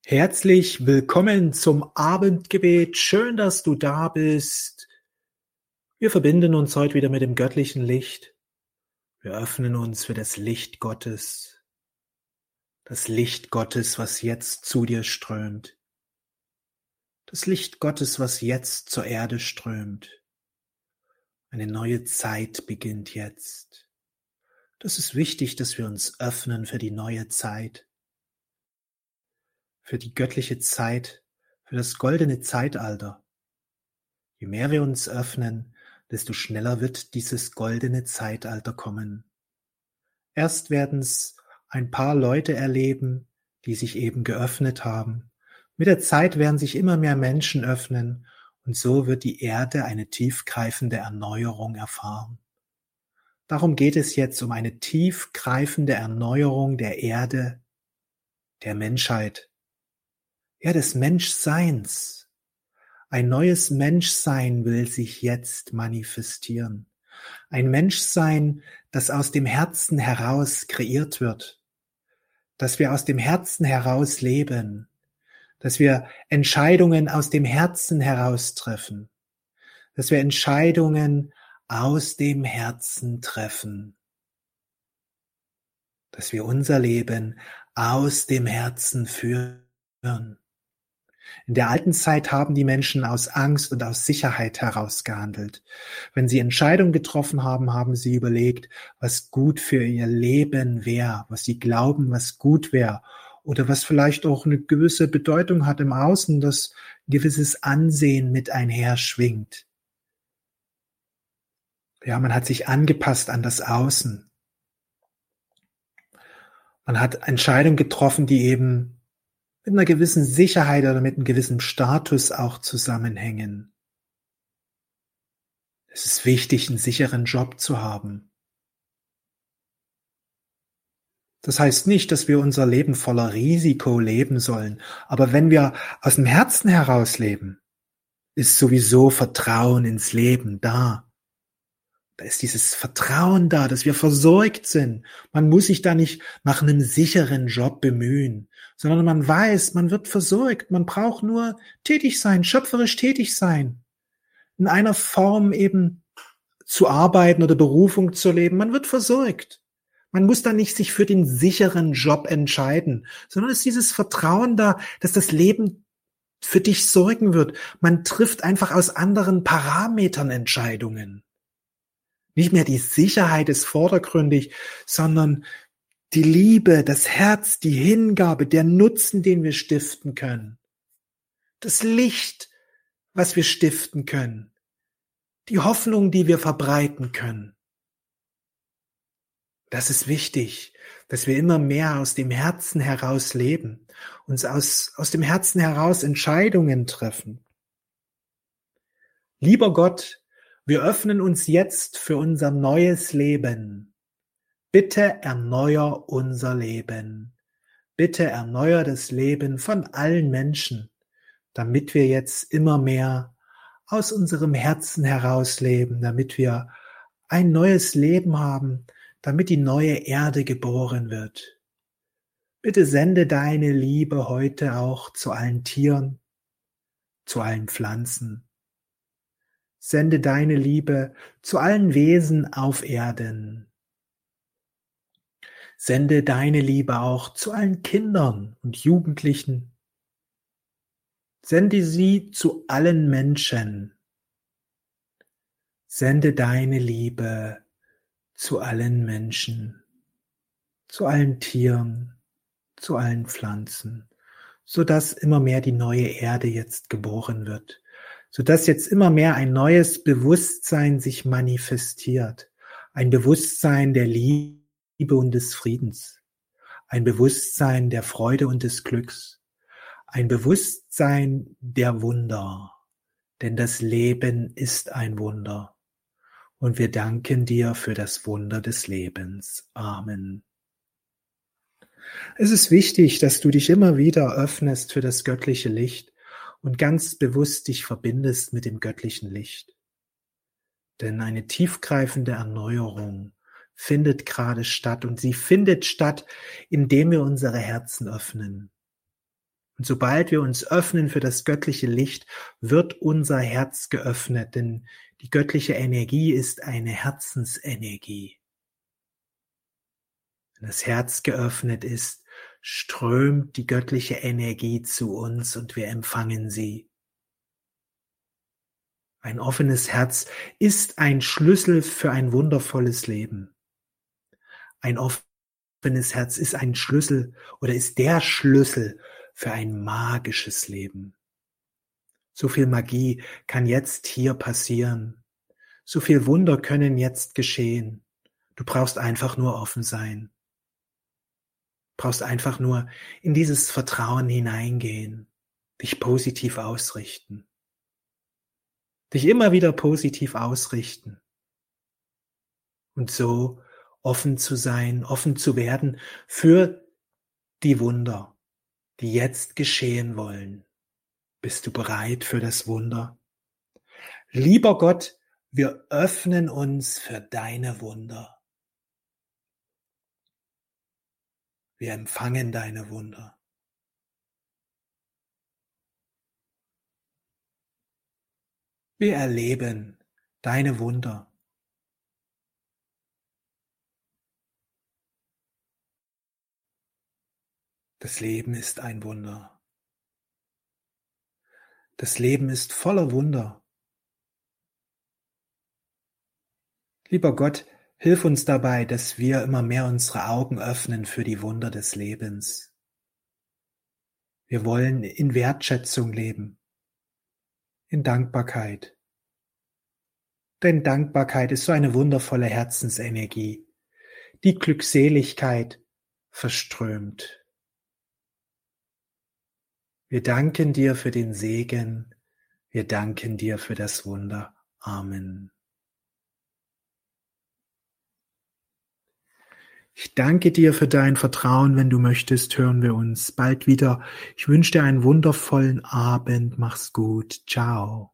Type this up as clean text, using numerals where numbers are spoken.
Herzlich willkommen zum Abendgebet. Schön, dass du da bist. Wir verbinden uns heute wieder mit dem göttlichen Licht. Wir öffnen uns für das Licht Gottes. Das Licht Gottes, was jetzt zu dir strömt. Das Licht Gottes, was jetzt zur Erde strömt. Eine neue Zeit beginnt jetzt. Das ist wichtig, dass wir uns öffnen für die neue Zeit. Für die göttliche Zeit, für das goldene Zeitalter. Je mehr wir uns öffnen, desto schneller wird dieses goldene Zeitalter kommen. Erst werden es ein paar Leute erleben, die sich eben geöffnet haben. Mit der Zeit werden sich immer mehr Menschen öffnen und so wird die Erde eine tiefgreifende Erneuerung erfahren. Darum geht es jetzt um eine tiefgreifende Erneuerung der Erde, der Menschheit. Ja, des Menschseins. Ein neues Menschsein will sich jetzt manifestieren. Ein Menschsein, das aus dem Herzen heraus kreiert wird. Dass wir aus dem Herzen heraus leben. Dass wir Entscheidungen aus dem Herzen heraus treffen. Dass wir Entscheidungen aus dem Herzen treffen. Dass wir unser Leben aus dem Herzen führen. In der alten Zeit haben die Menschen aus Angst und aus Sicherheit heraus gehandelt. Wenn sie Entscheidungen getroffen haben, haben sie überlegt, was gut für ihr Leben wäre, was sie glauben, was gut wäre oder was vielleicht auch eine gewisse Bedeutung hat im Außen, dass ein gewisses Ansehen mit einher schwingt. Ja, man hat sich angepasst an das Außen. Man hat Entscheidungen getroffen, die eben mit einer gewissen Sicherheit oder mit einem gewissen Status auch zusammenhängen. Es ist wichtig, einen sicheren Job zu haben. Das heißt nicht, dass wir unser Leben voller Risiko leben sollen, aber wenn wir aus dem Herzen heraus leben, ist sowieso Vertrauen ins Leben da. Da ist dieses Vertrauen da, dass wir versorgt sind. Man muss sich da nicht nach einem sicheren Job bemühen, sondern man weiß, man wird versorgt. Man braucht nur tätig sein, schöpferisch tätig sein. In einer Form eben zu arbeiten oder Berufung zu leben. Man wird versorgt. Man muss da nicht sich für den sicheren Job entscheiden, sondern es ist dieses Vertrauen da, dass das Leben für dich sorgen wird. Man trifft einfach aus anderen Parametern Entscheidungen. Nicht mehr die Sicherheit ist vordergründig, sondern die Liebe, das Herz, die Hingabe, der Nutzen, den wir stiften können. Das Licht, was wir stiften können. Die Hoffnung, die wir verbreiten können. Das ist wichtig, dass wir immer mehr aus dem Herzen heraus leben, uns aus dem Herzen heraus Entscheidungen treffen. Lieber Gott, wir öffnen uns jetzt für unser neues Leben. Bitte erneuer unser Leben. Bitte erneuer das Leben von allen Menschen, damit wir jetzt immer mehr aus unserem Herzen heraus leben, damit wir ein neues Leben haben, damit die neue Erde geboren wird. Bitte sende deine Liebe heute auch zu allen Tieren, zu allen Pflanzen. Sende deine Liebe zu allen Wesen auf Erden. Sende deine Liebe auch zu allen Kindern und Jugendlichen. Sende sie zu allen Menschen. Sende deine Liebe zu allen Menschen, zu allen Tieren, zu allen Pflanzen, sodass immer mehr die neue Erde jetzt geboren wird. Sodass jetzt immer mehr ein neues Bewusstsein sich manifestiert. Ein Bewusstsein der Liebe und des Friedens. Ein Bewusstsein der Freude und des Glücks. Ein Bewusstsein der Wunder. Denn das Leben ist ein Wunder. Und wir danken dir für das Wunder des Lebens. Amen. Es ist wichtig, dass du dich immer wieder öffnest für das göttliche Licht und ganz bewusst dich verbindest mit dem göttlichen Licht. Denn eine tiefgreifende Erneuerung findet gerade statt und sie findet statt, indem wir unsere Herzen öffnen. Und sobald wir uns öffnen für das göttliche Licht, wird unser Herz geöffnet, denn die göttliche Energie ist eine Herzensenergie. Wenn das Herz geöffnet ist, strömt die göttliche Energie zu uns und wir empfangen sie. Ein offenes Herz ist ein Schlüssel für ein wundervolles Leben. Ein offenes Herz ist ein Schlüssel oder ist der Schlüssel für ein magisches Leben. So viel Magie kann jetzt hier passieren. So viel Wunder können jetzt geschehen. Du brauchst einfach nur offen sein. Du brauchst einfach nur in dieses Vertrauen hineingehen, dich positiv ausrichten. Dich immer wieder positiv ausrichten. Und so offen zu sein, offen zu werden für die Wunder, die jetzt geschehen wollen. Bist du bereit für das Wunder? Lieber Gott, wir öffnen uns für deine Wunder. Wir empfangen deine Wunder. Wir erleben deine Wunder. Das Leben ist ein Wunder. Das Leben ist voller Wunder. Lieber Gott, hilf uns dabei, dass wir immer mehr unsere Augen öffnen für die Wunder des Lebens. Wir wollen in Wertschätzung leben, in Dankbarkeit. Denn Dankbarkeit ist so eine wundervolle Herzensenergie, die Glückseligkeit verströmt. Wir danken dir für den Segen, wir danken dir für das Wunder. Amen. Ich danke dir für dein Vertrauen. Wenn du möchtest, hören wir uns bald wieder. Ich wünsche dir einen wundervollen Abend. Mach's gut. Ciao.